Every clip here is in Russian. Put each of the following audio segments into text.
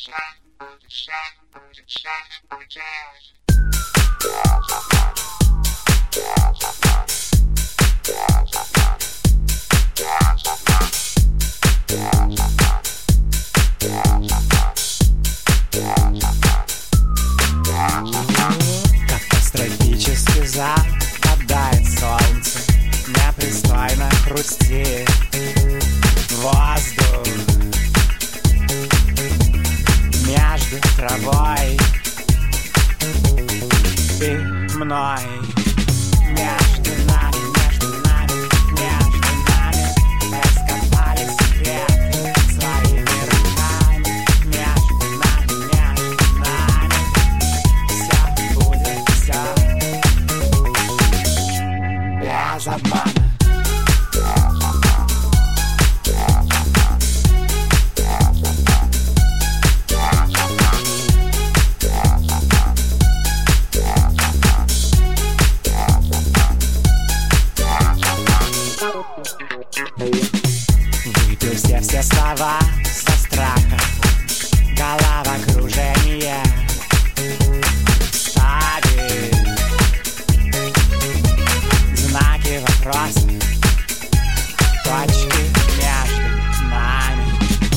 Катастрофически западает солнце, непристойно хрустит воздух между травой и мной. Между нами раскопали секреты своими руками. Между нами все будет, все без обмана. Выпил все слова со страха, головокружение ставит знаки вопроса, точки между нами.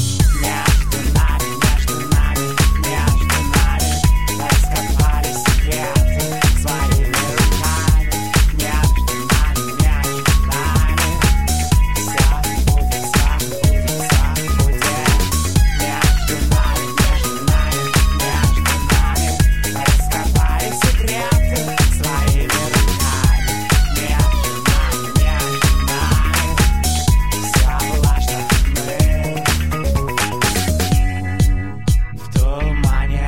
Между нами раскопали секреты своими руками. Между нами все будет, между нами раскопали секреты своими руками. Между нами все влажно, мы в тумане.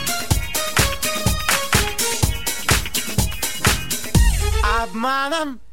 Обманом